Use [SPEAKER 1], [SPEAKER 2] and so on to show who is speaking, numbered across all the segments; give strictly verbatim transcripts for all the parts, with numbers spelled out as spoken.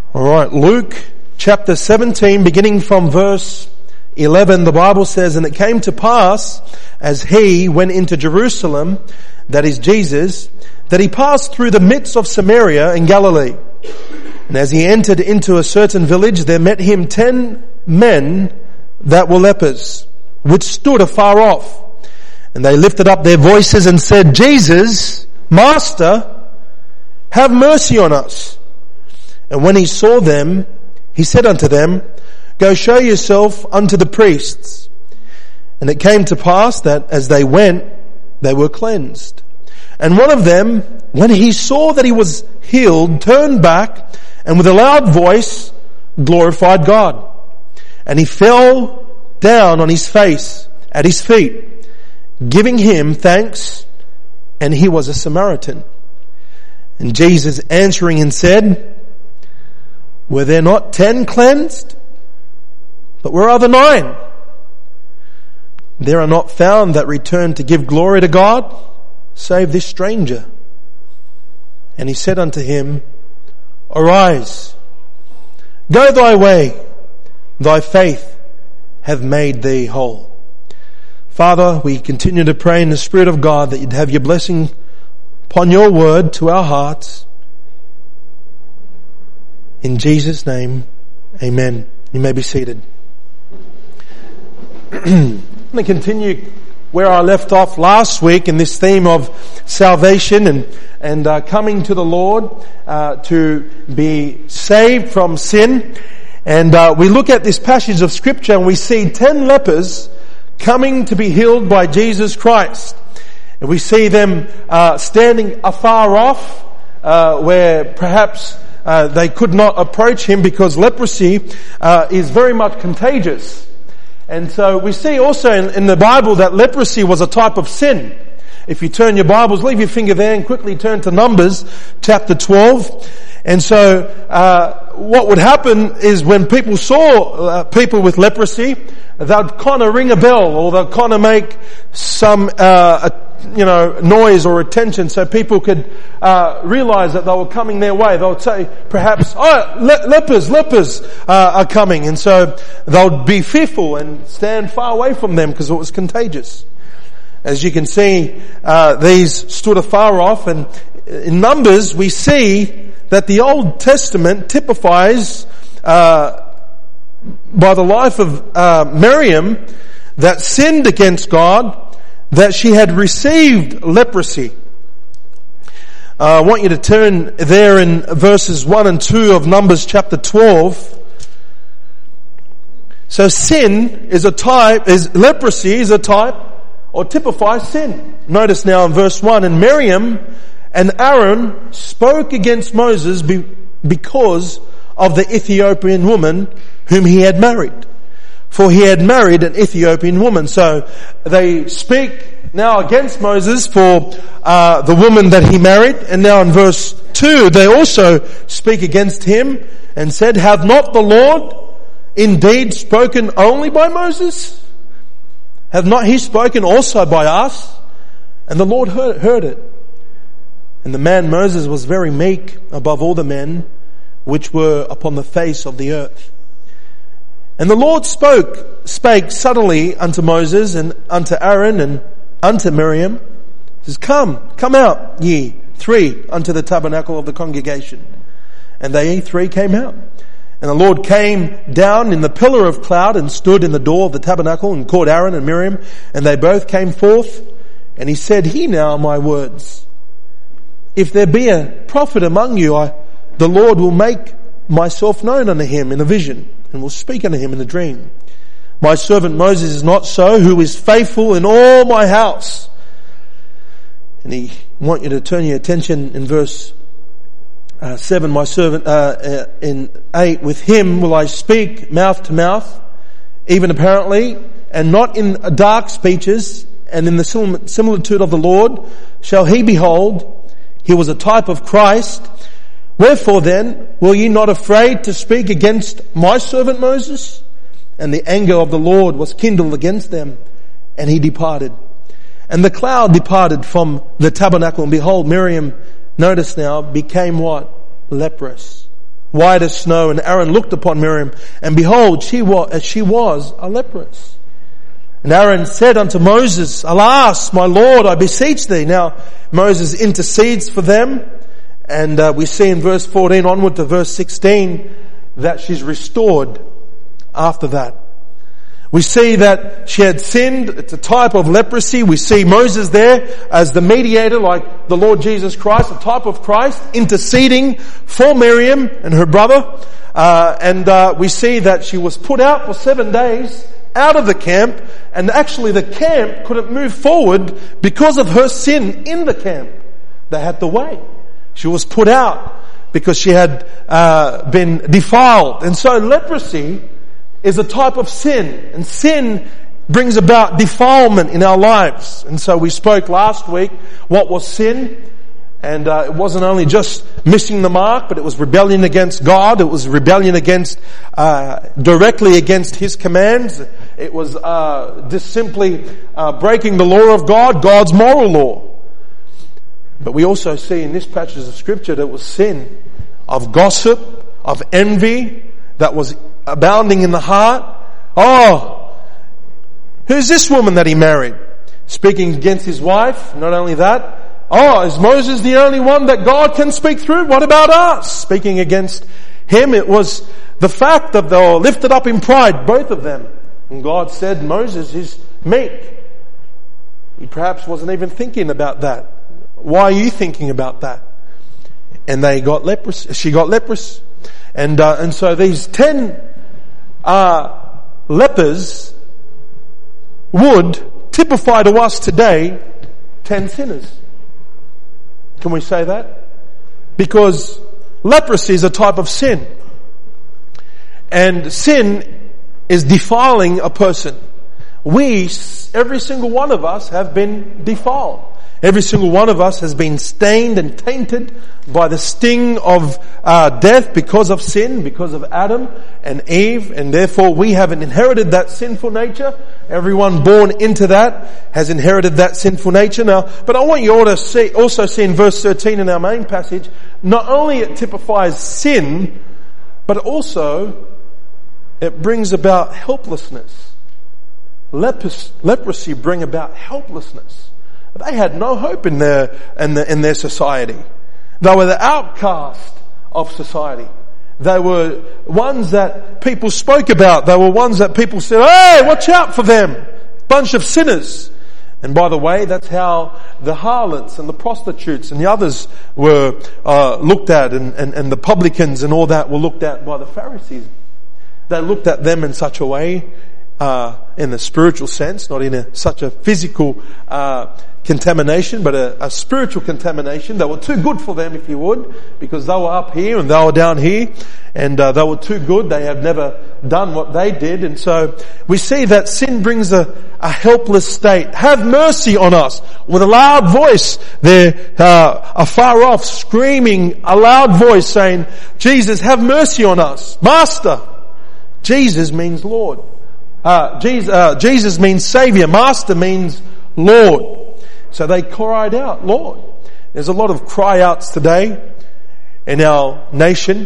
[SPEAKER 1] All right, Luke chapter seventeen, beginning from verse eleven, the Bible says, "And it came to pass, as he went into Jerusalem," that is Jesus, "that he passed through the midst of Samaria and Galilee. And as he entered into a certain village, there met him ten men that were lepers, which stood afar off. And they lifted up their voices and said, Jesus, Master, have mercy on us. And when he saw them, he said unto them, Go show yourself unto the priests. And it came to pass that as they went, they were cleansed. And one of them, when he saw that he was healed, turned back and with a loud voice glorified God. And he fell down on his face at his feet, giving him thanks, and he was a Samaritan. And Jesus answering and said, Were there not ten cleansed? But where are the nine? There are not found that return to give glory to God, save this stranger. And he said unto him, Arise, go thy way, thy faith hath made thee whole." Father, we continue to pray in the Spirit of God that you'd have your blessing upon your word to our hearts. In Jesus' name, amen. You may be seated. I'm going to continue where I left off last week in this theme of salvation and and uh, coming to the Lord uh, to be saved from sin. And uh, we look at this passage of Scripture and we see ten lepers coming to be healed by Jesus Christ. And we see them uh, standing afar off uh, where perhaps uh, they could not approach him because leprosy uh, is very much contagious. And so we see also in, in the Bible that leprosy was a type of sin. If you turn your Bibles, leave your finger there and quickly turn to Numbers chapter twelve. And so uh what would happen is when people saw uh, people with leprosy, they'd kind of ring a bell or they'd kind of make some uh a, you know noise or attention so people could uh realize that they were coming their way. They would say perhaps, oh, le- lepers, lepers uh, are coming. And so they would be fearful and stand far away from them because it was contagious. As you can see, uh these stood afar off, and in Numbers we see that the Old Testament typifies uh by the life of uh Miriam that sinned against God, that she had received leprosy. Uh, I want you to turn there in verses one and two of Numbers chapter twelve. So sin is a type, is leprosy is a type or typifies sin. Notice now in verse one, "And Miriam and Aaron spoke against Moses be, because of the Ethiopian woman whom he had married. For he had married an Ethiopian woman." So they speak now against Moses for uh, the woman that he married. And now in verse two, they also speak against him and said, "Hath not the Lord indeed spoken only by Moses? Have not he spoken also by us?" And the Lord heard, heard it. And the man Moses was very meek above all the men which were upon the face of the earth. And the Lord spoke, spake suddenly unto Moses and unto Aaron and unto Miriam. He says, "Come, come out, ye three, unto the tabernacle of the congregation." And they three came out. And the Lord came down in the pillar of cloud and stood in the door of the tabernacle and called Aaron and Miriam, and they both came forth. And he said, "Hear now my words. If there be a prophet among you, I, the Lord will make myself known unto him in a vision, and will speak unto him in a dream. My servant Moses is not so, who is faithful in all my house." And he want you to turn your attention in verse Uh, seven, "My servant," uh, uh, in eight, "with him will I speak mouth to mouth, even apparently, and not in dark speeches, and in the similitude of the Lord shall he behold." He was a type of Christ. "Wherefore then were ye not afraid to speak against my servant Moses?" And the anger of the Lord was kindled against them, and he departed. And the cloud departed from the tabernacle, and behold, Miriam, notice now, became what? Leprous white as snow. And Aaron looked upon Miriam, and behold, she was, she was a leprous. And Aaron said unto Moses, Alas, my Lord, I beseech thee. Now, Moses intercedes for them. And uh, we see in verse fourteen onward to verse sixteen that she's restored after that. We see that she had sinned. It's a type of leprosy. We see Moses there as the mediator, like the Lord Jesus Christ, a type of Christ, interceding for Miriam and her brother. Uh, and uh, we see that she was put out for seven days out of the camp, and actually the camp couldn't move forward because of her sin in the camp. They had to wait. She was put out because she had uh, been defiled. And so leprosy is a type of sin, and sin brings about defilement in our lives. And so we spoke last week what was sin, and uh, it wasn't only just missing the mark, but it was rebellion against God. It was rebellion against uh directly against His commands. It was uh just simply uh breaking the law of God, God's moral law. But we also see in this passage of Scripture that it was sin of gossip, of envy, that was abounding in the heart. Oh, who's this woman that he married? Speaking against his wife. Not only that, oh, is Moses the only one that God can speak through? What about us? Speaking against him, it was the fact that they were lifted up in pride, both of them. And God said, Moses is meek. He perhaps wasn't even thinking about that. Why are you thinking about that? And they got leprous. She got leprous. And, uh, and so these ten, uh, lepers would typify to us today ten sinners. Can we say that? Because leprosy is a type of sin. And sin is defiling a person. We, every single one of us, have been defiled. Every single one of us has been stained and tainted by the sting of uh, death because of sin, because of Adam and Eve, and therefore we have inherited that sinful nature. Everyone born into that has inherited that sinful nature. Now, but I want you all to see, also see in verse thirteen in our main passage, not only it typifies sin, but also it brings about helplessness. Lepros- leprosy bring about helplessness. They had no hope in their, in, the, in their society. They were the outcast of society. They were ones that people spoke about. They were ones that people said, hey, watch out for them. Bunch of sinners. And by the way, that's how the harlots and the prostitutes and the others were uh, looked at, and, and, and the publicans and all that were looked at by the Pharisees. They looked at them in such a way, uh, in the spiritual sense, not in a, such a physical uh contamination, but a, a spiritual contamination. They were too good for them, if you would, because they were up here and they were down here, and uh, they were too good. They had never done what they did. And so we see that sin brings a, a helpless state. Have mercy on us. With a loud voice, they're uh, afar off, screaming a loud voice, saying, Jesus, have mercy on us. Master. Jesus means Lord. Uh, Jesus, uh, Jesus means Savior. Master means Lord. So they cried out, Lord. There's a lot of cry outs today in our nation,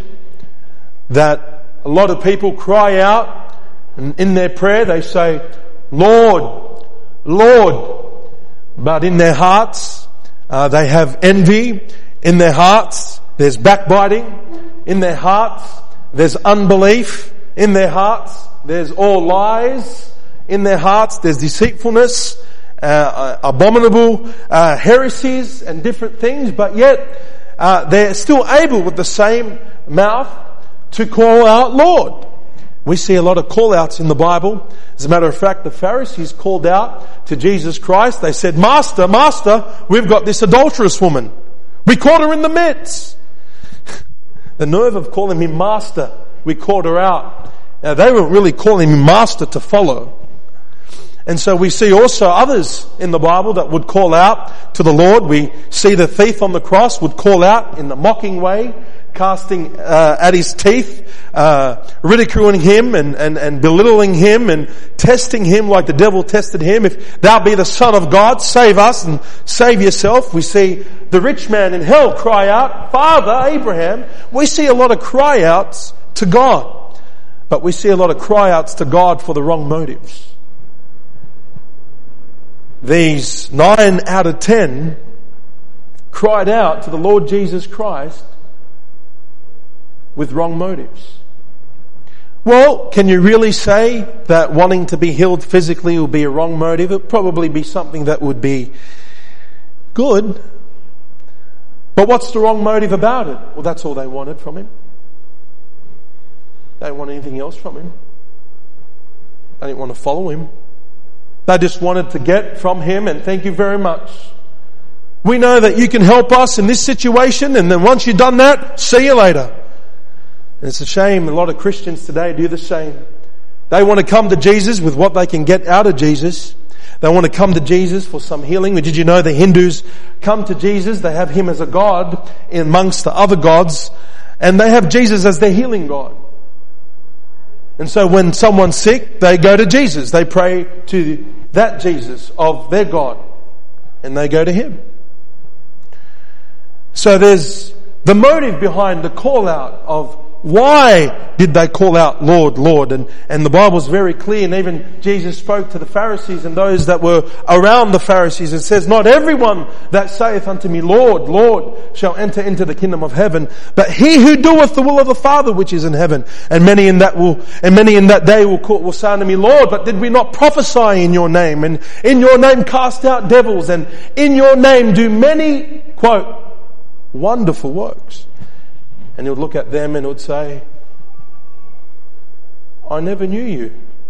[SPEAKER 1] that a lot of people cry out, and in their prayer they say, Lord, Lord. But in their hearts, uh, they have envy. In their hearts, there's backbiting. In their hearts, there's unbelief. In their hearts, there's all lies. In their hearts, there's deceitfulness. Uh, abominable uh, heresies and different things, but yet uh, they're still able with the same mouth to call out Lord. We see a lot of call outs in the Bible. As a matter of fact, the Pharisees called out to Jesus Christ. They said, Master, Master, we've got this adulterous woman. We caught her in the midst. The nerve of calling him Master. We caught her out. Now, they weren't really calling him Master to follow. And so we see also others in the Bible that would call out to the Lord. We see the thief on the cross would call out in the mocking way casting uh, at his teeth, uh, ridiculing him and, and, and belittling him and testing him like the devil tested him. If thou be the Son of God, save us and save yourself. We see the rich man in hell cry out, Father Abraham. We see a lot of cry outs to God, but we see a lot of cry outs to God for the wrong motives. These nine out of ten cried out to the Lord Jesus Christ with wrong motives. Well, can you really say that wanting to be healed physically will be a wrong motive? It would probably be something that would be good. But what's the wrong motive about it? Well, that's all they wanted from him. They didn't want anything else from him. They didn't want to follow him. They just wanted to get from him and thank you very much. We know that you can help us in this situation, and then once you've done that, see you later. And it's a shame a lot of Christians today do the same. They want to come to Jesus with what they can get out of Jesus. They want to come to Jesus for some healing. Did you know the Hindus come to Jesus? They have him as a god amongst the other gods, and they have Jesus as their healing God. And so when someone's sick, they go to Jesus. They pray to that Jesus of their God, and they go to him. So there's the motive behind the call out of why did they call out Lord, Lord? And, and the Bible's very clear, and even Jesus spoke to the Pharisees and those that were around the Pharisees and says, not everyone that saith unto me, Lord, Lord, shall enter into the kingdom of heaven, but he who doeth the will of the Father which is in heaven. And many in that will, and many in that day will call, will say unto me, Lord, but did we not prophesy in your name? And in your name cast out devils, and in your name do many, quote, wonderful works. And he would look at them and would say, I never knew you.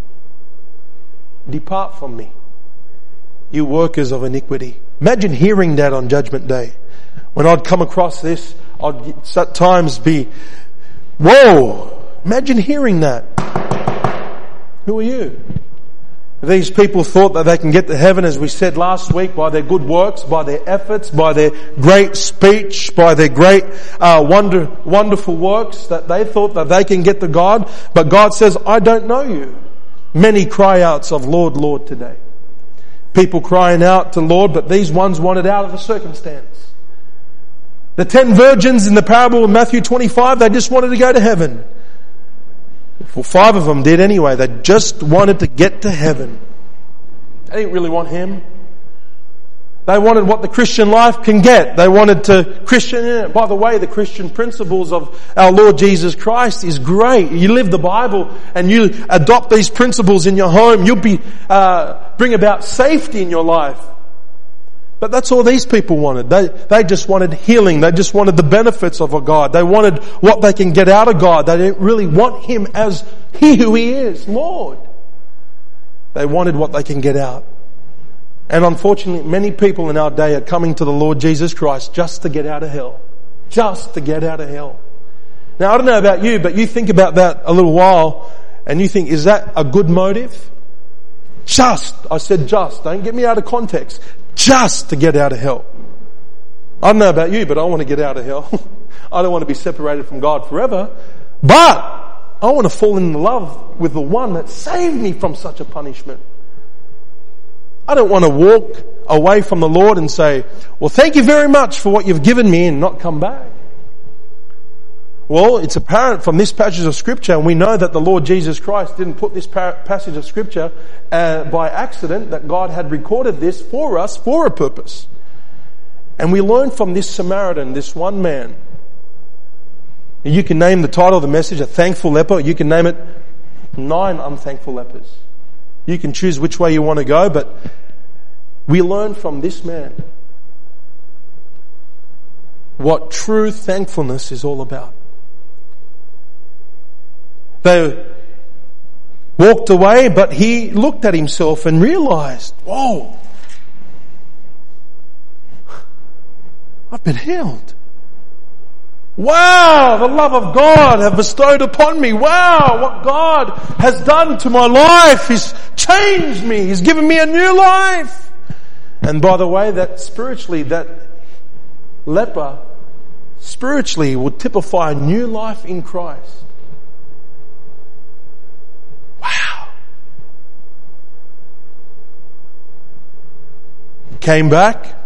[SPEAKER 1] Depart from me, you workers of iniquity. Imagine hearing that on Judgment Day. When I'd come across this, I'd at times be, whoa, imagine hearing that. Who are you? These people thought that they can get to heaven, as we said last week, by their good works, by their efforts, by their great speech, by their great uh, wonder, wonderful works, that they thought that they can get to God. But God says, I don't know you. Many cry outs of Lord, Lord today. People crying out to Lord, but these ones wanted out of the circumstance. The ten virgins in the parable of Matthew twenty-five, they just wanted to go to heaven. Well, five of them did anyway. They just wanted to get to heaven. They didn't really want him. They wanted what the Christian life can get. They wanted to Christian. By the way, the Christian principles of our Lord Jesus Christ is great. You live the Bible and you adopt these principles in your home, you'll be uh, bring about safety in your life. But that's all these people wanted. They, they just wanted healing. They just wanted the benefits of a God. They wanted what they can get out of God. They didn't really want him as he who he is, Lord. They wanted what they can get out. And unfortunately, many people in our day are coming to the Lord Jesus Christ just to get out of hell. Just to get out of hell. Now, I don't know about you, but you think about that a little while and you think, is that a good motive? Just. I said just. Don't get me out of context. Just to get out of hell. I don't know about you, but I want to get out of hell. I don't want to be separated from God forever. But I want to fall in love with the one that saved me from such a punishment. I don't want to walk away from the Lord and say, well, thank you very much for what you've given me, and not come back. Well, it's apparent from this passage of Scripture, and we know that the Lord Jesus Christ didn't put this passage of Scripture uh, by accident, that God had recorded this for us for a purpose. And we learn from this Samaritan, this one man. You can name the title of the message, A Thankful Leper. You can name it Nine Unthankful Lepers. You can choose which way you want to go, but we learn from this man what true thankfulness is all about. They walked away, but he looked at himself and realized, whoa, I've been healed. Wow, the love of God have bestowed upon me. Wow, what God has done to my life. He's changed me. He's given me a new life. And by the way, that spiritually, that leper spiritually will typify a new life in Christ. Wow. He came back.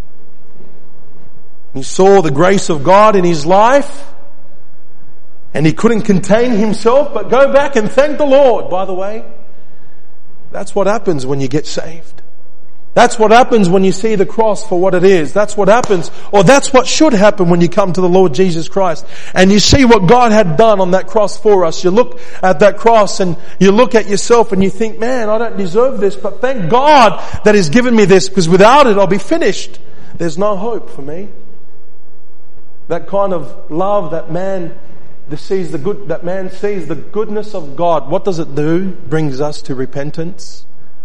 [SPEAKER 1] He saw the grace of God in his life. And he couldn't contain himself but go back and thank the Lord. By the way, that's what happens when you get saved. That's what happens when you see the cross for what it is. That's what happens, or that's what should happen when you come to the Lord Jesus Christ. And you see what God had done on that cross for us. You look at that cross and you look at yourself and you think, man, I don't deserve this, but thank God that He's given me this, because without it I'll be finished. There's no hope for me. That kind of love that man sees the good, that man sees the goodness of God. What does it do? Brings us to repentance.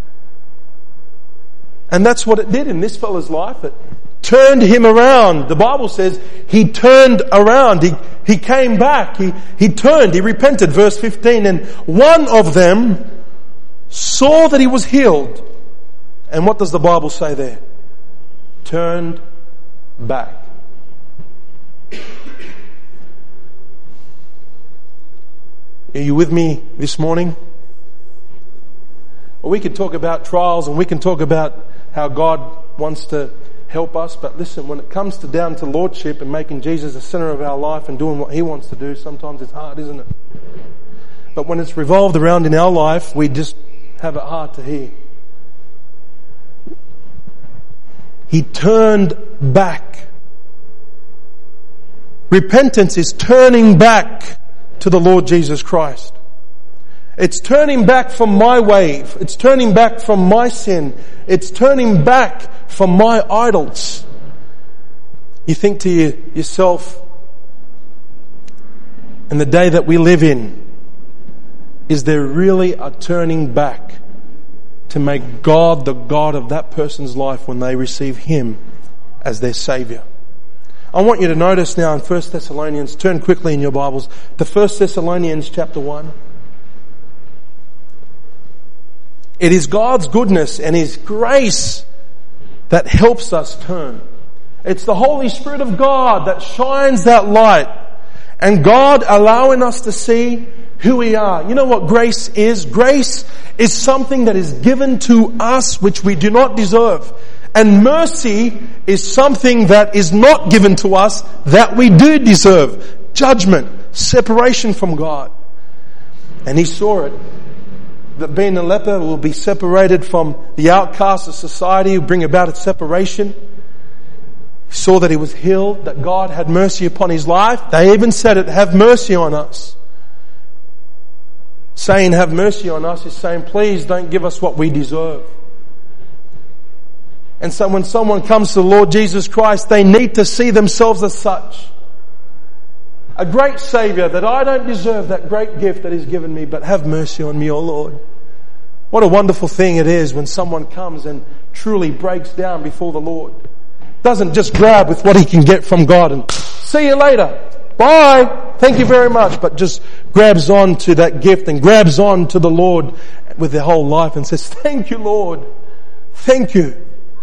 [SPEAKER 1] And that's what it did in this fellow's life. It turned him around. The Bible says he turned around. He, he came back. He, he turned. He repented. Verse fifteen. And one of them saw that he was healed. And what does the Bible say there? Turned back. Are you with me this morning? Well, we could talk about trials and we can talk about how God wants to help us, but listen, when it comes to down to lordship and making Jesus the center of our life and doing what He wants to do, sometimes it's hard, isn't it? But when it's revolved around in our life, we just have it hard to hear. He turned back. Repentance is turning back to the Lord Jesus Christ. It's turning back from my wave. It's turning back from my sin. It's turning back from my idols. You think to you, yourself, in the day that we live in, is there really a turning back to make God the God of that person's life when they receive Him as their Saviour? I want you to notice now in First Thessalonians, turn quickly in your Bibles, to First Thessalonians chapter one. It is God's goodness and His grace that helps us turn. It's the Holy Spirit of God that shines that light, and God allowing us to see who we are. You know what grace is? Grace is something that is given to us which we do not deserve. And mercy is something that is not given to us that we do deserve. Judgment, separation from God. And He saw it. That being a leper will be separated from the outcasts of society, will bring about its separation. He saw that he was healed, that God had mercy upon his life. They even said it, have mercy on us. Saying have mercy on us is saying, please don't give us what we deserve. And so when someone comes to the Lord Jesus Christ, they need to see themselves as such. A great Saviour, that I don't deserve that great gift that He's given me, but have mercy on me, O Lord. What a wonderful thing it is when someone comes and truly breaks down before the Lord. Doesn't just grab with what he can get from God and see you later. Bye. Thank you very much. But just grabs on to that gift and grabs on to the Lord with their whole life and says, thank you, Lord. Thank you.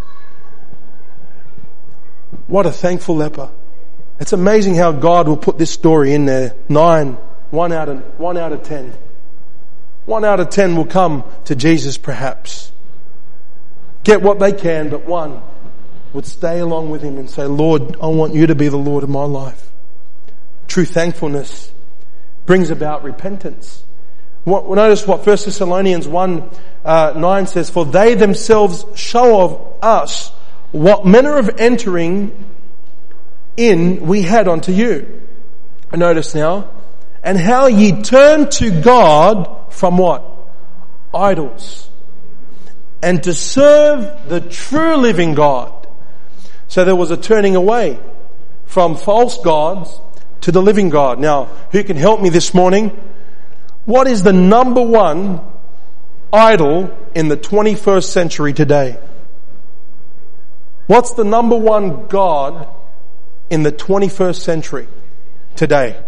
[SPEAKER 1] What a thankful leper. It's amazing how God will put this story in there. Nine, one out of, one out of ten. One out of ten will come to Jesus perhaps. Get what they can, but one would stay along with Him and say, Lord, I want you to be the Lord of my life. True thankfulness brings about repentance. What, notice what First Thessalonians one, uh, nine says, for they themselves show of us what manner of entering in we had unto you. And notice now, and how ye turned to God from what? Idols. And to serve the true living God. So there was a turning away from false gods to the living God. Now, who can help me this morning? What is the number one idol in the twenty-first century today? What's the number one God in the twenty-first century today?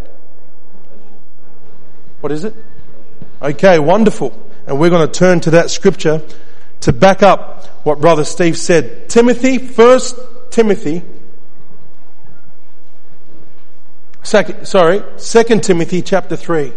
[SPEAKER 1] What is it? Okay, wonderful. And we're going to turn to that scripture to back up what Brother Steve said. Timothy, First Timothy, Second, sorry, Second Timothy chapter three.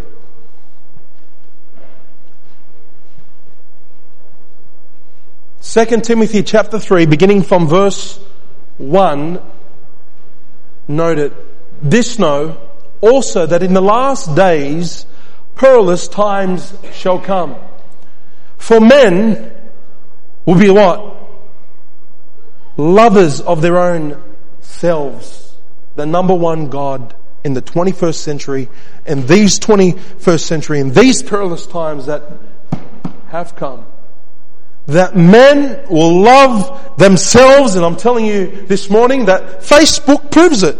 [SPEAKER 1] Second Timothy chapter three, beginning from verse one, note it. This know also that in the last days perilous times shall come. For men will be what? Lovers of their own selves. The number one God in the twenty-first century, in these twenty-first century, in these perilous times that have come. That men will love themselves, and I'm telling you this morning that Facebook proves it.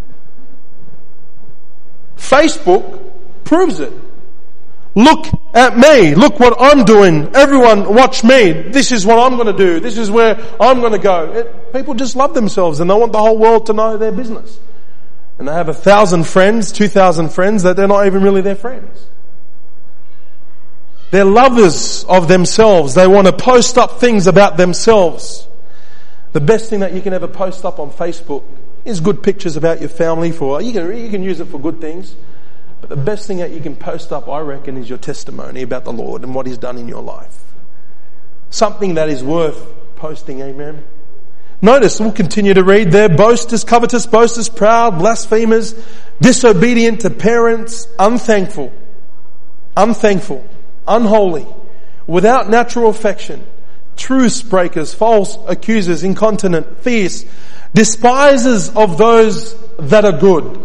[SPEAKER 1] Facebook proves it. Look at me. Look what I'm doing. Everyone watch me. This is what I'm going to do. This is where I'm going to go. It, people just love themselves and they want the whole world to know their business. And they have a thousand friends, two thousand friends that they're not even really their friends. They're lovers of themselves. They want to post up things about themselves. The best thing that you can ever post up on Facebook is good pictures about your family. For you can you can use it for good things. But the best thing that you can post up, I reckon, is your testimony about the Lord and what He's done in your life. Something that is worth posting, amen. Notice, we'll continue to read there, boasters, covetous, boasters, proud, blasphemers, disobedient to parents, unthankful, unthankful, unholy, without natural affection, truce breakers, false accusers, incontinent, fierce, despisers of those that are good,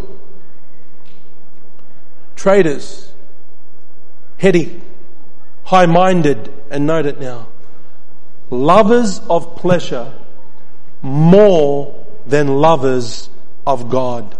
[SPEAKER 1] traitors, heady, high-minded, and note it now, lovers of pleasure more than lovers of God.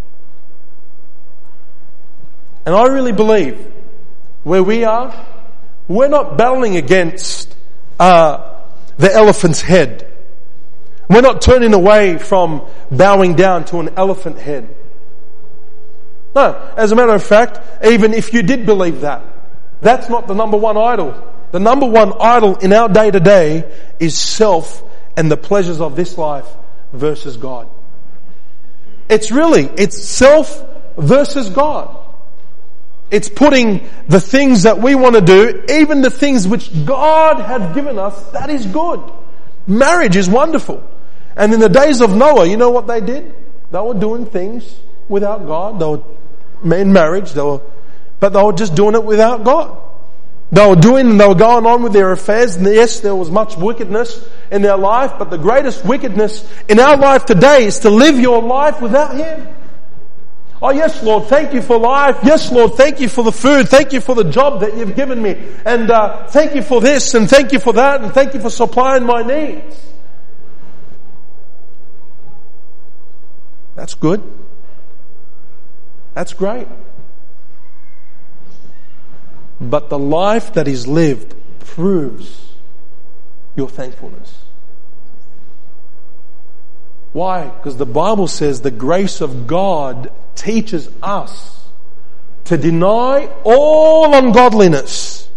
[SPEAKER 1] And I really believe where we are, we're not battling against uh, the elephant's head. We're not turning away from bowing down to an elephant head. No, as a matter of fact, even if you did believe that, that's not the number one idol. The number one idol in our day to day is self and the pleasures of this life versus God. It's really, it's self versus God. It's putting the things that we want to do, even the things which God has given us, that is good. Marriage is wonderful. And in the days of Noah, you know what they did? They were doing things without God. They were in marriage, they were, but they were just doing it without God. They were doing and they were going on with their affairs. And yes, there was much wickedness in their life, but the greatest wickedness in our life today is to live your life without Him. Oh yes, Lord, thank you for life. Yes, Lord, thank you for the food. Thank you for the job that you've given me. And uh, thank you for this and thank you for that and thank you for supplying my needs. That's good. That's great. But the life that is lived proves your thankfulness. Why? Because the Bible says the grace of God teaches us to deny all ungodliness.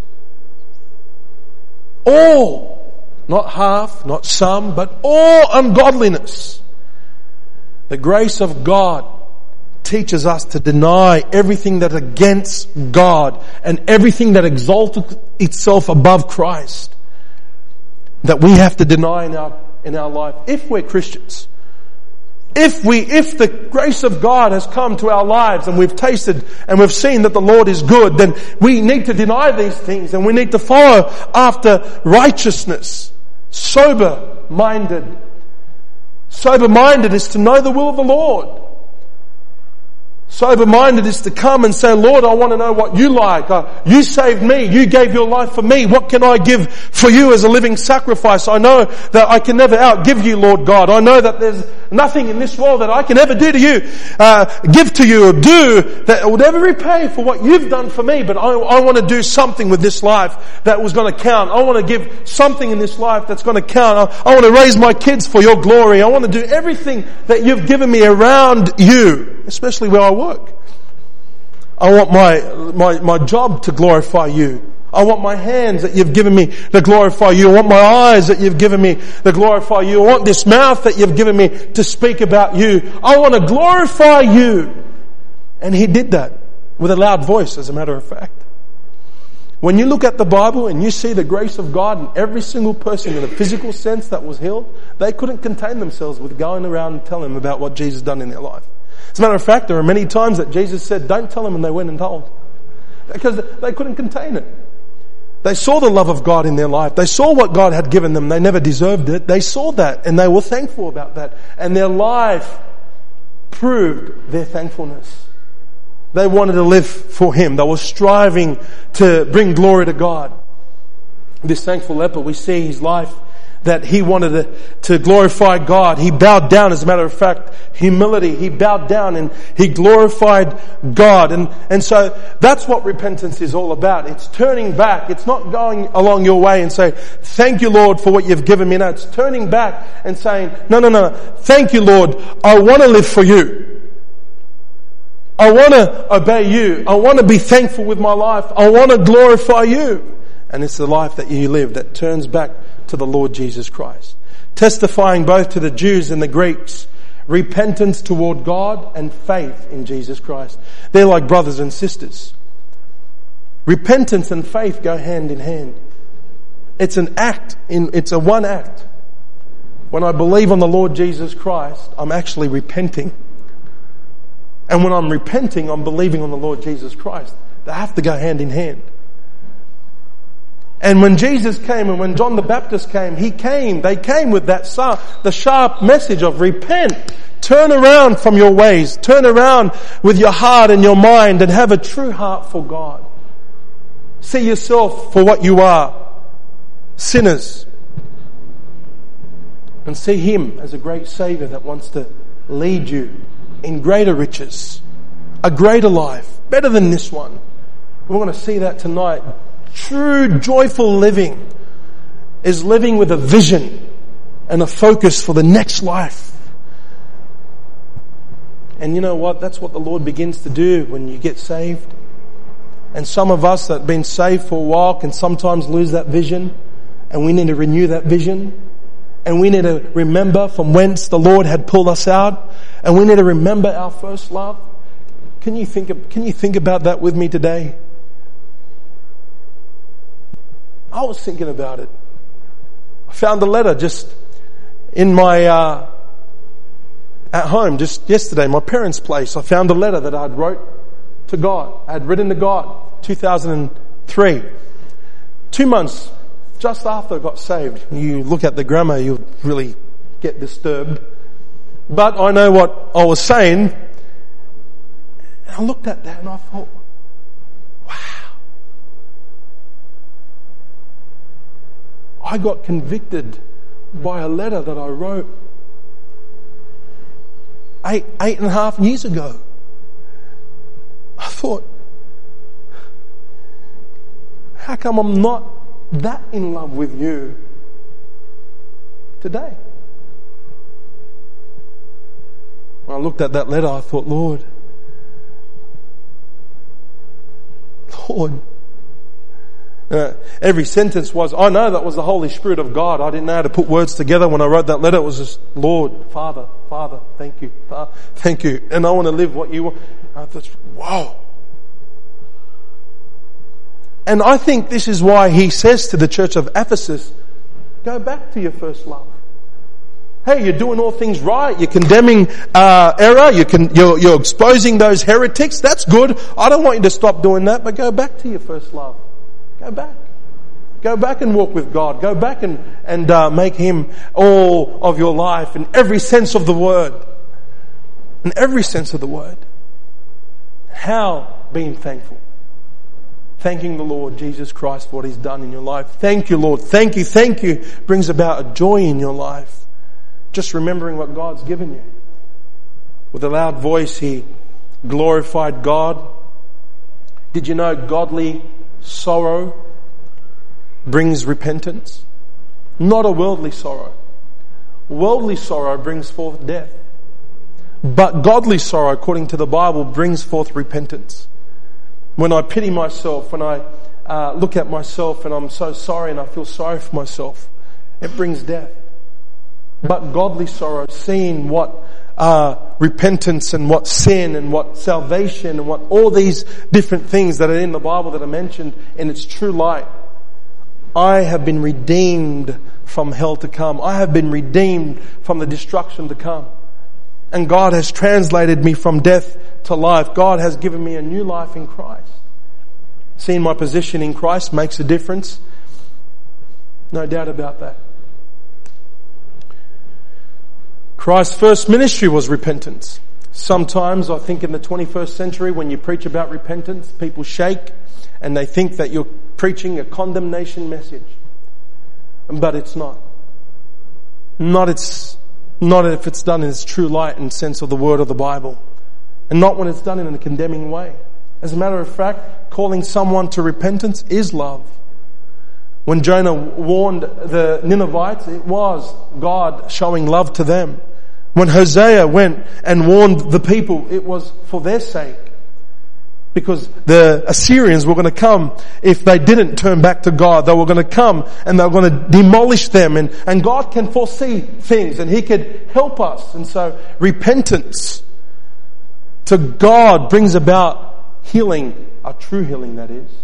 [SPEAKER 1] All. Not half, not some, but all ungodliness. The grace of God teaches us to deny everything that against God and everything that exalted itself above Christ. That we have to deny in our, in our life if we're Christians. If we, if the grace of God has come to our lives and we've tasted and we've seen that the Lord is good, then we need to deny these things and we need to follow after righteousness. Sober-minded. Sober-minded is to know the will of the Lord. Sober-minded is to come and say, Lord, I want to know what you like. Uh, you saved me. You gave your life for me. What can I give for you as a living sacrifice? I know that I can never outgive you, Lord God. I know that there's nothing in this world that I can ever do to you, uh, give to you or do that would ever repay for what you've done for me. But I, I want to do something with this life that was going to count. I want to give something in this life that's going to count. I, I want to raise my kids for your glory. I want to do everything that you've given me around you, especially where I work. I want my, my, my job to glorify you. I want my hands that you've given me to glorify you. I want my eyes that you've given me to glorify you. I want this mouth that you've given me to speak about you. I want to glorify you. And he did that with a loud voice, as a matter of fact. When you look at the Bible and you see the grace of God in every single person in a physical sense that was healed, they couldn't contain themselves with going around and telling them about what Jesus done in their life. As a matter of fact, there are many times that Jesus said, don't tell them, and they went and told. Because they couldn't contain it. They saw the love of God in their life. They saw what God had given them. They never deserved it. They saw that and they were thankful about that. And their life proved their thankfulness. They wanted to live for Him. They were striving to bring glory to God. This thankful leper, we see his life that he wanted to, to glorify God. He bowed down, as a matter of fact, humility. He bowed down and he glorified God. And, and so that's what repentance is all about. It's turning back. It's not going along your way and saying, thank you, Lord, for what you've given me. No, it's turning back and saying, no, no, no, thank you, Lord. I want to live for you. I want to obey you. I want to be thankful with my life. I want to glorify you. And it's the life that you live that turns back to the Lord Jesus Christ. Testifying both to the Jews and the Greeks, repentance toward God and faith in Jesus Christ. They're like brothers and sisters. Repentance and faith go hand in hand. It's an act, in, it's a one act. When I believe on the Lord Jesus Christ, I'm actually repenting. And when I'm repenting, I'm believing on the Lord Jesus Christ. They have to go hand in hand. And when Jesus came and when John the Baptist came, he came, they came with that sharp, the sharp message of repent. Turn around from your ways. Turn around with your heart and your mind and have a true heart for God. See yourself for what you are. Sinners. And see Him as a great Saviour that wants to lead you in greater riches. A greater life. Better than this one. We're going to see that tonight. True joyful living is living with a vision and a focus for the next life. And you know what? That's what the Lord begins to do when you get saved. And some of us that have been saved for a while can sometimes lose that vision, and we need to renew that vision. And we need to remember from whence the Lord had pulled us out, and we need to remember our first love. Can you think of, can you think about that with me today? I was thinking about it. I found a letter just in my, uh, at home just yesterday, my parents' place. I found a letter that I'd wrote to God. I had written to God, two thousand three. Two months just after I got saved. You look at the grammar, you'll really get disturbed. But I know what I was saying. And I looked at that and I thought, I got convicted by a letter that I wrote eight, eight and a half years ago. I thought, how come I'm not that in love with you today? When I looked at that letter, I thought, Lord, Lord, Uh, every sentence was, I know that was the Holy Spirit of God. I didn't know how to put words together when I wrote that letter. It was just, Lord, Father, Father, thank you, Father, thank you. And I want to live what you want. I thought, wow. And I think this is why he says to the church of Ephesus, go back to your first love. Hey, you're doing all things right. You're condemning uh, error. You can, you're, you're exposing those heretics. That's good. I don't want you to stop doing that, but go back to your first love. Go back. Go back and walk with God. Go back and, and uh, make Him all of your life in every sense of the word. In every sense of the word. How? Being thankful. Thanking the Lord Jesus Christ for what He's done in your life. Thank you, Lord. Thank you. Thank you. Brings about a joy in your life. Just remembering what God's given you. With a loud voice, he glorified God. Did you know godly sorrow brings repentance? Not a worldly sorrow. Worldly sorrow brings forth death. But godly sorrow, according to the Bible, brings forth repentance. When I pity myself, when I uh, look at myself and I'm so sorry and I feel sorry for myself, it brings death. But godly sorrow, seeing what uh, repentance and what sin and what salvation and what all these different things that are in the Bible that are mentioned in its true light. I have been redeemed from hell to come. I have been redeemed from the destruction to come. And God has translated me from death to life. God has given me a new life in Christ. Seeing my position in Christ makes a difference. No doubt about that. Christ's first ministry was repentance. Sometimes I think in the twenty-first century when you preach about repentance, people shake and they think that you're preaching a condemnation message. But it's not. Not it's not if it's done in its true light and sense of the word of the Bible. And not when it's done in a condemning way. As a matter of fact, calling someone to repentance is love. When Jonah warned the Ninevites, it was God showing love to them. When Hosea went and warned the people, it was for their sake. Because the Assyrians were going to come if they didn't turn back to God. They were going to come and they were going to demolish them. And, and God can foresee things and He could help us. And so repentance to God brings about healing, a true healing that is.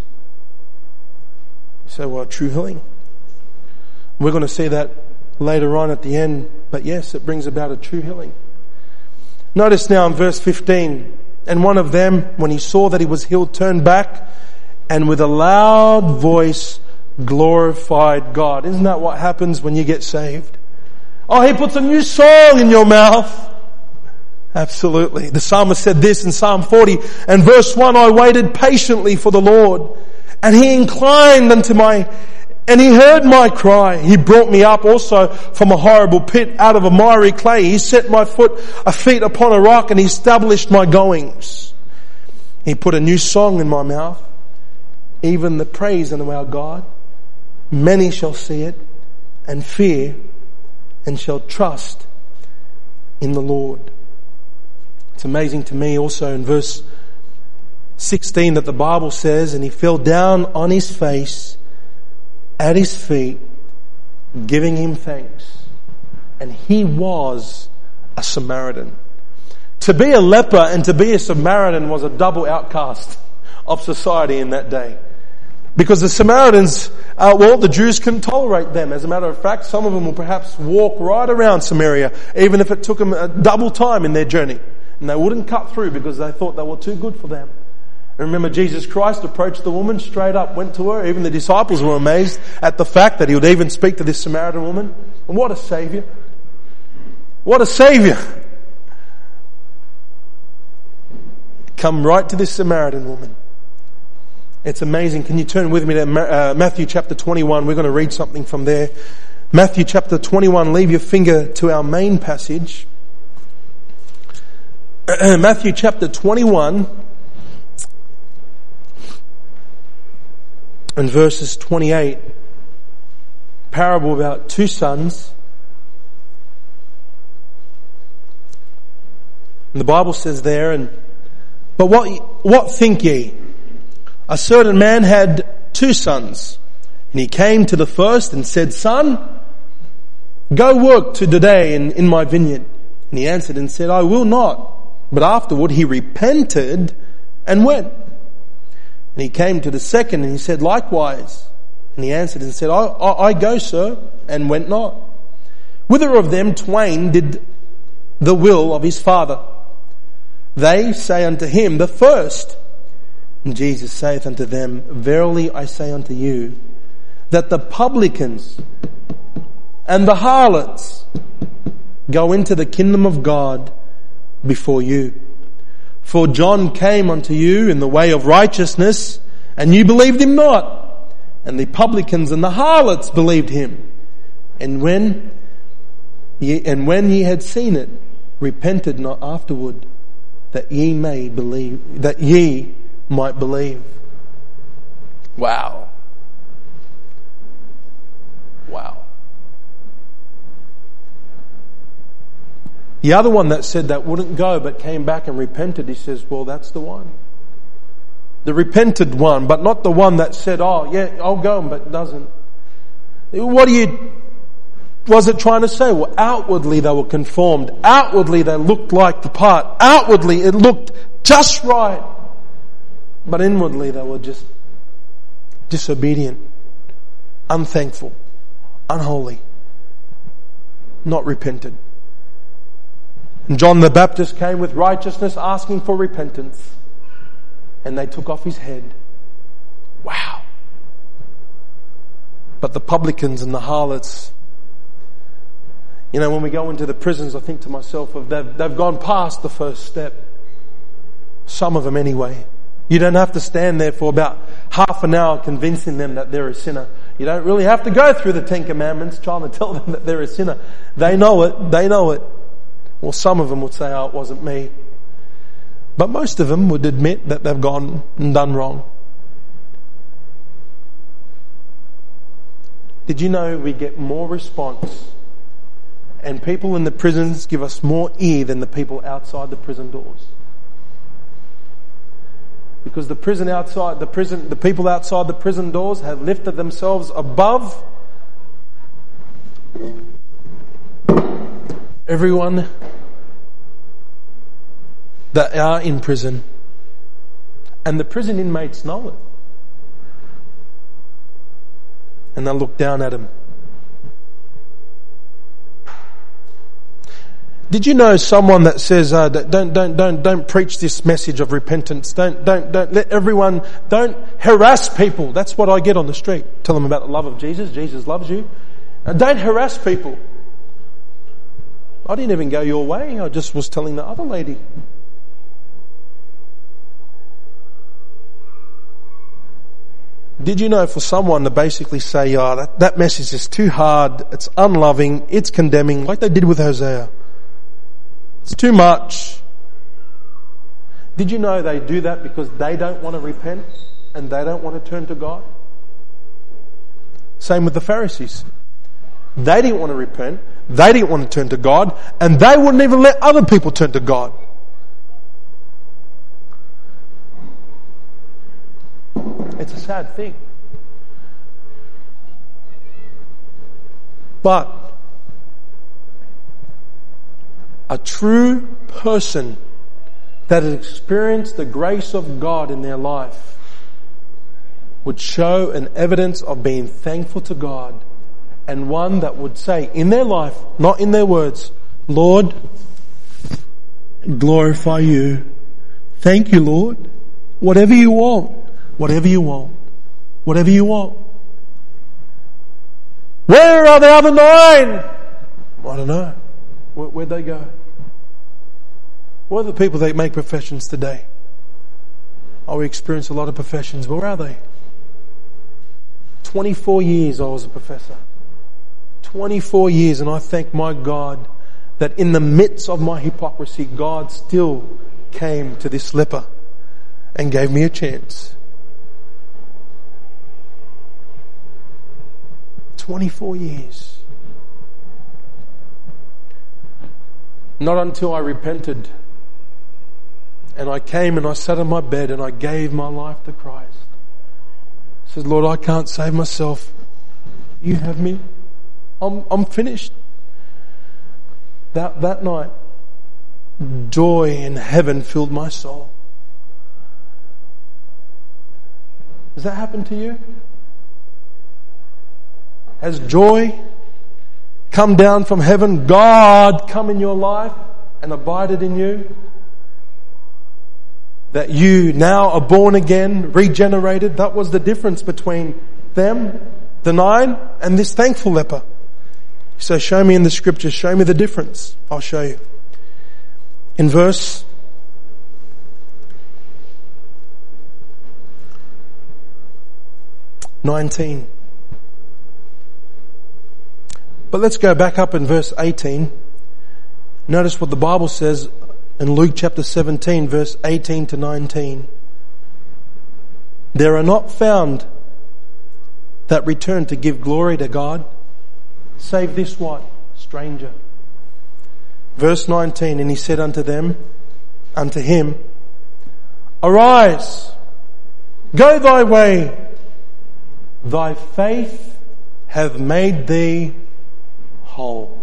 [SPEAKER 1] So what, true healing? We're going to see that later on at the end. But yes, it brings about a true healing. Notice now in verse fifteen, and one of them, when he saw that he was healed, turned back and with a loud voice glorified God. Isn't that what happens when you get saved? Oh, He puts a new song in your mouth. Absolutely. The psalmist said this in Psalm forty and verse one, I waited patiently for the Lord, and He inclined unto my, and He heard my cry. He brought me up also from a horrible pit, out of a miry clay. He set my foot, a feet upon a rock, and He established my goings. He put a new song in my mouth, even the praise unto our God. Many shall see it and fear and shall trust in the Lord. It's amazing to me also in verse sixteen that the Bible says, and he fell down on his face at his feet, giving Him thanks. And he was a Samaritan. To be a leper and to be a Samaritan was a double outcast of society in that day. Because the Samaritans, uh, well, the Jews couldn't tolerate them. As a matter of fact, some of them will perhaps walk right around Samaria, even if it took them a double time in their journey. And they wouldn't cut through because they thought they were too good for them. Remember, Jesus Christ approached the woman straight up, went to her. Even the disciples were amazed at the fact that He would even speak to this Samaritan woman. And what a Saviour. What a Saviour. Come right to this Samaritan woman. It's amazing. Can you turn with me to uh, Matthew chapter twenty-one? We're going to read something from there. Matthew chapter twenty-one. Leave your finger to our main passage. Matthew chapter twenty-one. And verses twenty-eight, parable about two sons. And the Bible says there, and but what what think ye? A certain man had two sons, and he came to the first and said, Son, go work to today in, in my vineyard. And he answered and said, I will not. But afterward he repented and went. And he came to the second and he said likewise. And he answered and said, I, I, I go, sir, and went not. Whither of them twain did the will of his father? They say unto him, the first. And Jesus saith unto them, verily I say unto you, that the publicans and the harlots go into the kingdom of God before you. For John came unto you in the way of righteousness, and you believed him not. And the publicans and the harlots believed him. And when ye, and when ye had seen it, repented not afterward, that ye may believe, that ye might believe. Wow. Wow. The other one that said that wouldn't go but came back and repented, he says, well, that's the one. The repented one, but not the one that said, oh, yeah, I'll go, but doesn't. What do you was it trying to say? Well, outwardly they were conformed. Outwardly they looked like the part. Outwardly it looked just right. But inwardly they were just disobedient, unthankful, unholy, not repentant. And John the Baptist came with righteousness asking for repentance. And they took off his head. Wow. But the publicans and the harlots, you know, when we go into the prisons, I think to myself, they've, they've gone past the first step. Some of them anyway. You don't have to stand there for about half an hour convincing them that they're a sinner. You don't really have to go through the Ten Commandments trying to tell them that they're a sinner. They know it. They know it. Well, some of them would say, oh, it wasn't me. But most of them would admit that they've gone and done wrong. Did you know we get more response and people in the prisons give us more ear than the people outside the prison doors? Because the prison outside, the prison, the people outside the prison doors have lifted themselves above everyone that are in prison. And the prison inmates know it. And they look down at them. Did you know someone that says, uh, don't, don't, don't, don't preach this message of repentance. Don't, don't, don't let everyone, don't harass people. That's what I get on the street. Tell them about the love of Jesus. Jesus loves you. And don't harass people. I didn't even go your way. I just was telling the other lady. Did you know for someone to basically say, oh, that, that message is too hard, it's unloving, it's condemning, like they did with Hosea. It's too much. Did you know they do that because they don't want to repent and they don't want to turn to God? Same with the Pharisees. They didn't want to repent, they didn't want to turn to God, and they wouldn't even let other people turn to God. It's a sad thing. But a true person that has experienced the grace of God in their life would show an evidence of being thankful to God, and one that would say in their life, not in their words, Lord, glorify you. Thank you, Lord. Whatever you want. Whatever you want. Whatever you want. Where are the other nine? I don't know. Where, where'd they go? Where are the people that make professions today? Oh, we experience a lot of professions, but where are they? twenty-four years I was a professor. twenty-four years, and I thank my God that in the midst of my hypocrisy, God still came to this leper and gave me a chance. twenty-four years. Not until I repented and I came and I sat on my bed and I gave my life to Christ. I said, Lord, I can't save myself. You have me. I'm, I'm finished. That, that night, joy in heaven filled my soul. Does that happen to you? Has joy come down from heaven? God come in your life and abided in you? That you now are born again, regenerated? That was the difference between them, the nine, and this thankful leper. So show me in the scriptures, show me the difference. I'll show you. In verse nineteen. But let's go back up in verse eighteen. Notice what the Bible says in Luke chapter seventeen, verse eighteen to nineteen. There are not found that return to give glory to God, save this what? Stranger. Verse nineteen, and he said unto them, unto him, Arise, go thy way, thy faith hath made thee whole.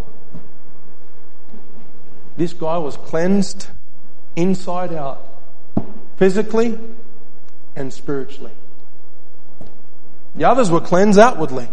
[SPEAKER 1] This guy was cleansed inside out, physically and spiritually. The others were cleansed outwardly.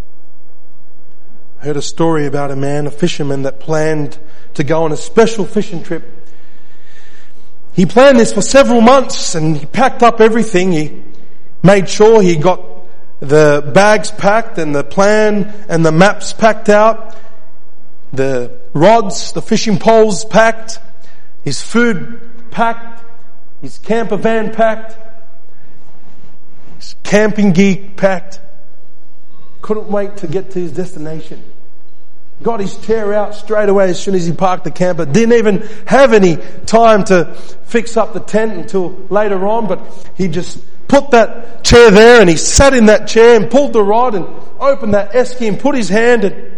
[SPEAKER 1] I heard a story about a man, a fisherman, that planned to go on a special fishing trip. He planned this for several months and he packed up everything. He made sure he got the bags packed and the plan and the maps packed out, the rods, the fishing poles packed, his food packed, his camper van packed, his camping gear packed. Couldn't wait to get to his destination. Got his chair out straight away as soon as he parked the camper. Didn't even have any time to fix up the tent until later on, but he just put that chair there and he sat in that chair and pulled the rod and opened that esky and put his hand and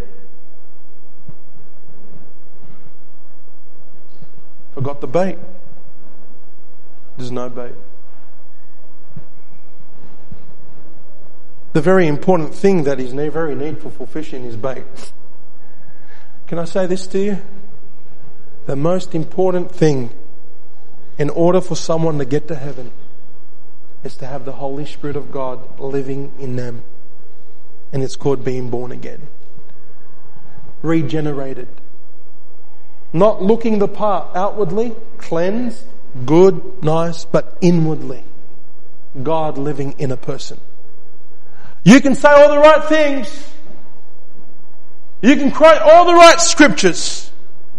[SPEAKER 1] forgot the bait. There's no bait. The very important thing that is very needful for fishing is bait. Can I say this to you? The most important thing in order for someone to get to heaven is to have the Holy Spirit of God living in them. And it's called being born again. Regenerated. Not looking the part outwardly, cleansed, good, nice, but inwardly. God living in a person. You can say all the right things. You can quote all the right scriptures.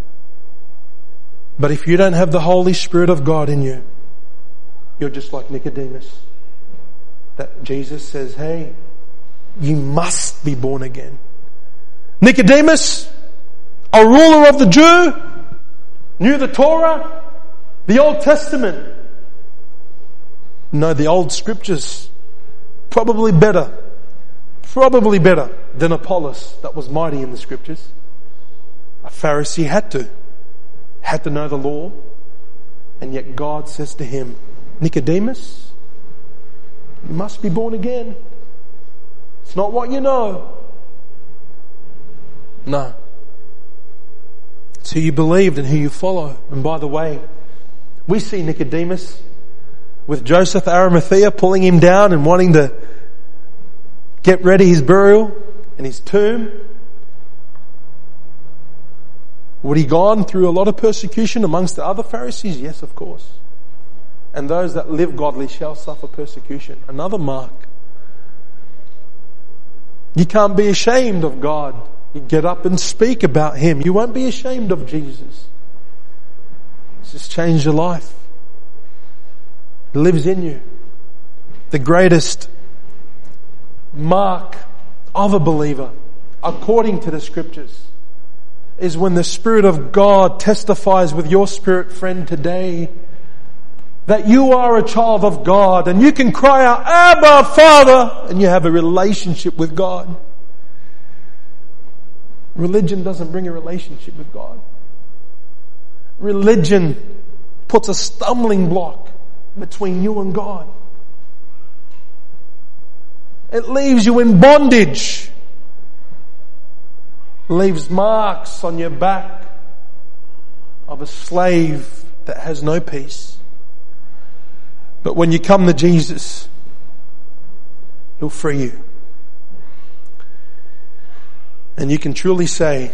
[SPEAKER 1] But if you don't have the Holy Spirit of God in you, you're just like Nicodemus. That Jesus says, hey, you must be born again. Nicodemus, a ruler of the Jew, knew the Torah, the Old Testament. No, the old scriptures, probably better. Probably better than Apollos that was mighty in the scriptures. A Pharisee had to. Had to know the law. And yet God says to him, Nicodemus, you must be born again. It's not what you know. No. It's who you believed and who you follow. And by the way, we see Nicodemus with Joseph Arimathea pulling him down and wanting to get ready his burial and his tomb. Would he gone through a lot of persecution amongst the other Pharisees? Yes, of course. And those that live godly shall suffer persecution. Another mark. You can't be ashamed of God. You get up and speak about Him. You won't be ashamed of Jesus. It's just changed your life. It lives in you. The greatest mark of a believer, according to the scriptures, is when the Spirit of God testifies with your spirit, friend, today that you are a child of God and you can cry out, Abba, Father, and you have a relationship with God. Religion doesn't bring a relationship with God. Religion puts a stumbling block between you and God. It leaves you in bondage. Leaves marks on your back of a slave that has no peace. But when you come to Jesus, He'll free you. And you can truly say,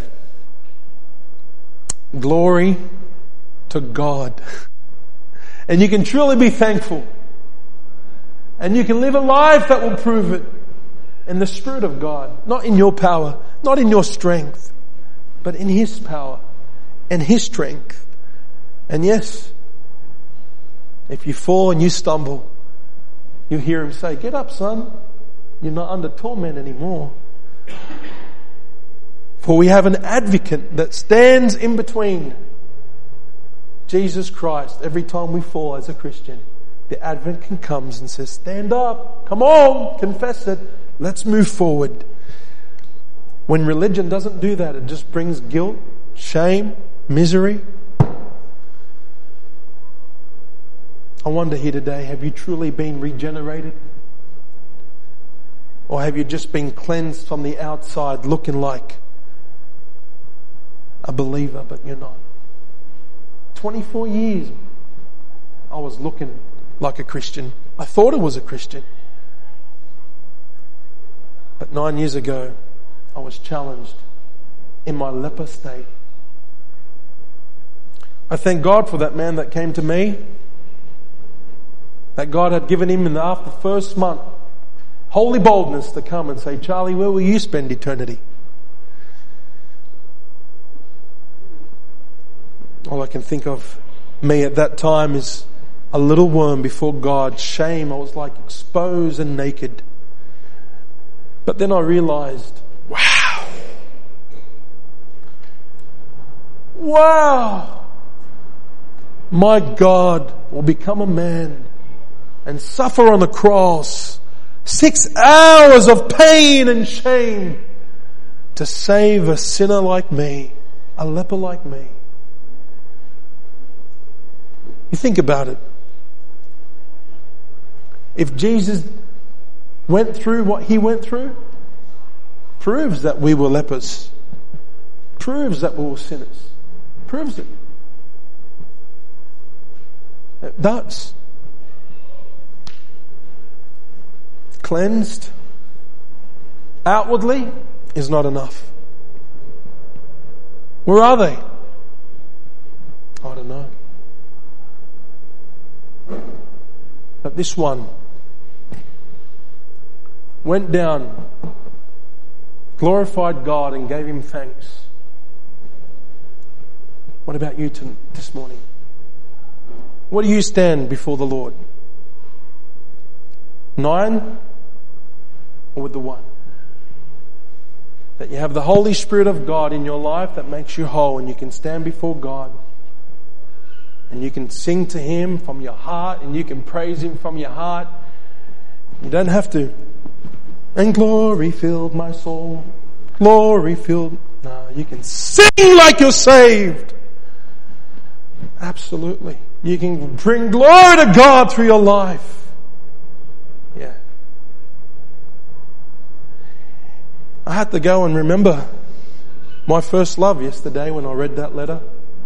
[SPEAKER 1] glory to God. And you can truly be thankful. And you can live a life that will prove it in the Spirit of God. Not in your power, not in your strength, but in His power and His strength. And yes, if you fall and you stumble, you hear Him say, get up, son. You're not under torment anymore. For we have an advocate that stands in between Jesus Christ. Every time we fall as a Christian, the advocate comes and says, stand up, come on, confess it, let's move forward. When religion doesn't do that, it just brings guilt, shame, misery. I wonder here today, have you truly been regenerated? Or have you just been cleansed from the outside, looking like a believer, but you're not. twenty-four years I was looking like a Christian. I thought I was a Christian. But nine years ago, I was challenged in my leper state. I thank God for that man that came to me, that God had given him in the after the first month holy boldness to come and say, Charlie, where will you spend eternity? All I can think of me at that time is a little worm before God. Shame. I was like exposed and naked. But then I realized, wow. Wow. My God will become a man and suffer on the cross. Six hours of pain and shame to save a sinner like me, a leper like me. You think about it. If Jesus went through what he went through, proves that we were lepers. Proves that we were sinners. Proves it. It does. Cleansed outwardly is not enough. Where are they? I don't know. But this one went down, glorified God and gave him thanks. What about you to, this morning? What do you stand before the Lord? Nine or with the one? That you have the Holy Spirit of God in your life that makes you whole, and you can stand before God and you can sing to Him from your heart and you can praise Him from your heart. You don't have to. And glory filled my soul. Glory filled. No, you can sing like you're saved. Absolutely. You can bring glory to God through your life. Yeah. I had to go and remember my first love yesterday when I read that letter.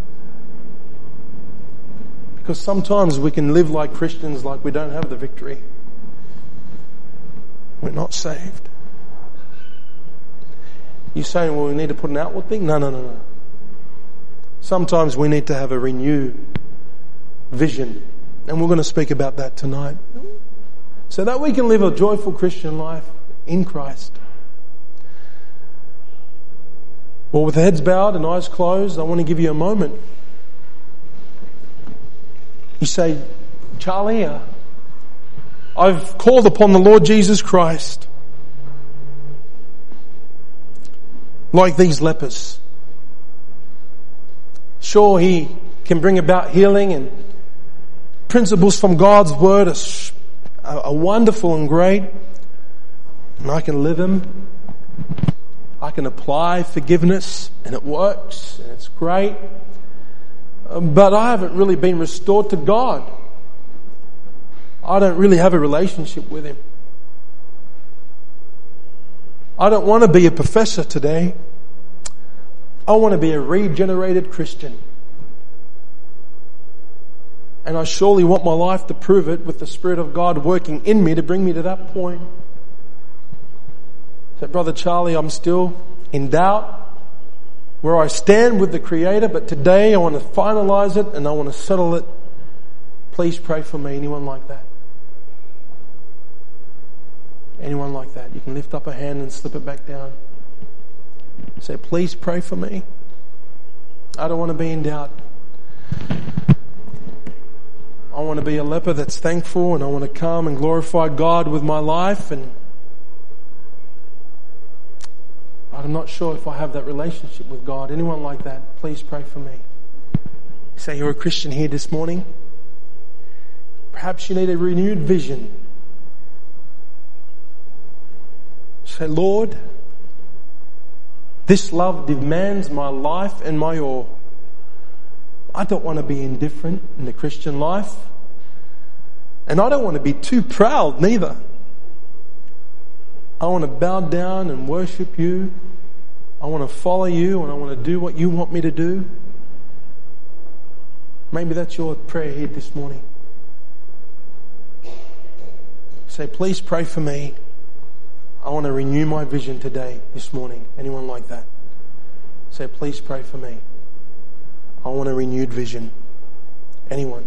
[SPEAKER 1] Because sometimes we can live like Christians like we don't have the victory. We're not saved. You're saying, well, we need to put an outward thing? No, no, no, no. Sometimes we need to have a renewed vision. And we're going to speak about that tonight. So that we can live a joyful Christian life in Christ. Well, with heads bowed and eyes closed, I want to give you a moment. You say, Charlie, uh, I've called upon the Lord Jesus Christ like these lepers. Sure, He can bring about healing, and principles from God's Word are, are wonderful and great, and I can live them. I can apply forgiveness, and it works, and it's great. But I haven't really been restored to God. I don't really have a relationship with Him. I don't want to be a professor today. I want to be a regenerated Christian. And I surely want my life to prove it with the Spirit of God working in me to bring me to that point. So, Brother Charlie, I'm still in doubt where I stand with the Creator, but today I want to finalize it and I want to settle it. Please pray for me. Anyone like that? Anyone like that? You can lift up a hand and slip it back down. Say, please pray for me. I don't want to be in doubt. I want to be a leper that's thankful, and I want to come and glorify God with my life, and I'm not sure if I have that relationship with God. Anyone like that? Please pray for me. Say you're a Christian here this morning. Perhaps you need a renewed vision. Say, Lord, this love demands my life and my all. I don't want to be indifferent in the Christian life. And I don't want to be too proud neither. I want to bow down and worship you I want to follow you and I want to do what you want me to do. Maybe that's your prayer here this morning. Say, please pray for me. I want to renew my vision today, this morning. Anyone like that? Say, please pray for me. I want a renewed vision. Anyone?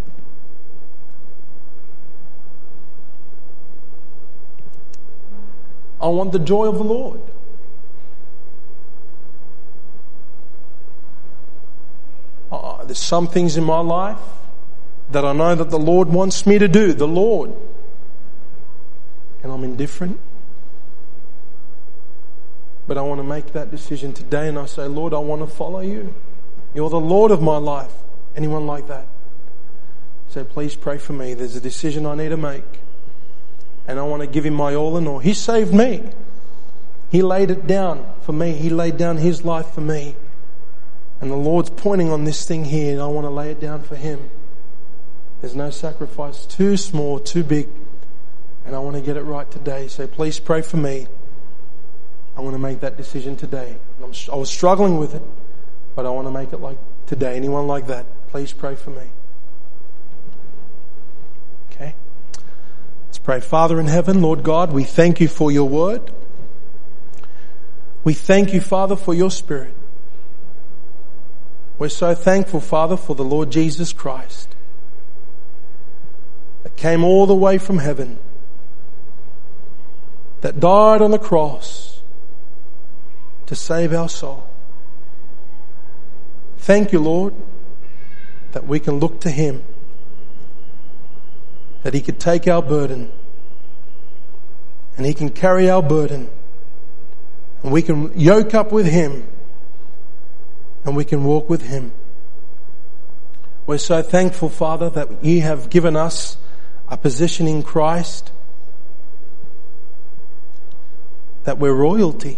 [SPEAKER 1] I want the joy of the Lord. Oh, there's some things in my life that I know that the Lord wants me to do. The Lord. And I'm indifferent. But I want to make that decision today and I say, Lord, I want to follow you. You're the Lord of my life. Anyone like that? Say, please pray for me. There's a decision I need to make. And I want to give him my all and all. He saved me. He laid it down for me. He laid down his life for me. And the Lord's pointing on this thing here and I want to lay it down for him. There's no sacrifice too small, too big. And I want to get it right today. So please pray for me. I want to make that decision today. I'm, I was struggling with it, but I want to make it like today. Anyone like that? Please pray for me. Okay. Let's pray. Father in heaven, Lord God, we thank you for your word. We thank you, Father, for your Spirit. We're so thankful, Father, for the Lord Jesus Christ that came all the way from heaven, that died on the cross to save our soul. Thank you, Lord, that we can look to him, that he could take our burden and he can carry our burden and we can yoke up with him and we can walk with him. We're so thankful, Father, that you have given us a position in Christ, that we're royalty.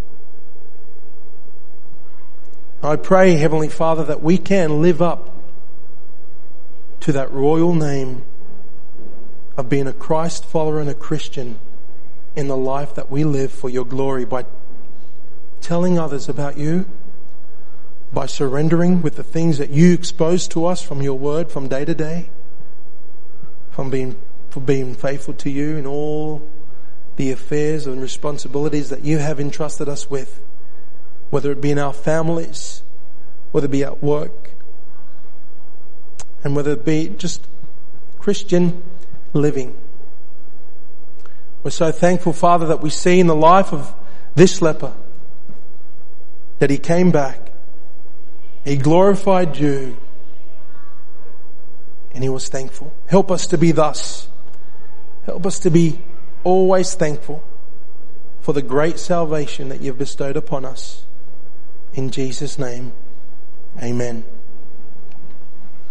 [SPEAKER 1] I pray, Heavenly Father, that we can live up to that royal name of being a Christ follower and a Christian in the life that we live for your glory by telling others about you, by surrendering with the things that you expose to us from your word from day to day, from being, for being faithful to you in all the affairs and responsibilities that you have entrusted us with, whether it be in our families, whether it be at work, and whether it be just Christian living. We're so thankful, Father, that we see in the life of this leper that he came back, he glorified you, and he was thankful. Help us to be thus. Help us to be always thankful for the great salvation that you've bestowed upon us. In Jesus' name, amen.